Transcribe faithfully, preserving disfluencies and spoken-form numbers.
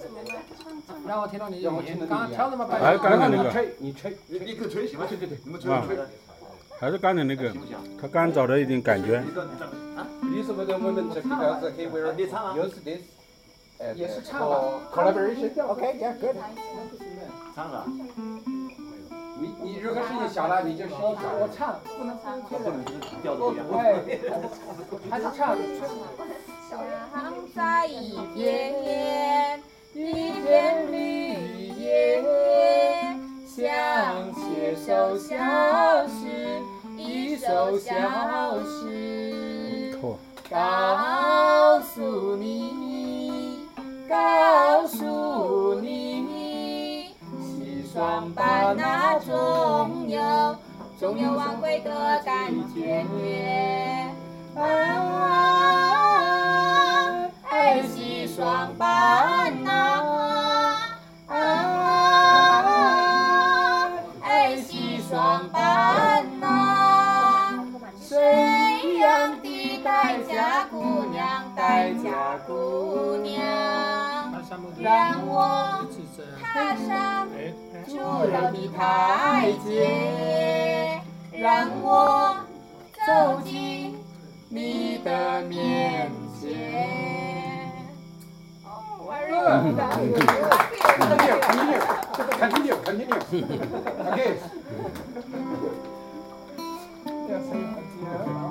让我听到你的语言。刚刚跳那么快。 还是刚才那个。 吹，你吹， 你你给吹行吗？ 对对对， 你们吹吹。 还是刚才那个，他干燥的一点感觉。 你是不是我们这 because he will use this 也是唱吧 collaboration? Okay, yeah, good. 唱了。 你你如果是你小了，你就试一下。 我唱，不能唱不能调子一样。 哎，还是唱。 常在一片一片绿叶，像携手消失，一手消失。告诉你，告诉你，是双伴那总有总有挽回的感觉。啊，爱是双伴呐，啊，爱是双伴呐，水样的待嫁姑娘，待嫁姑娘，让我踏上主要的台阶，让我走进你的面前。哦，我热的。 Continue, continue, continue. Okay. Yes,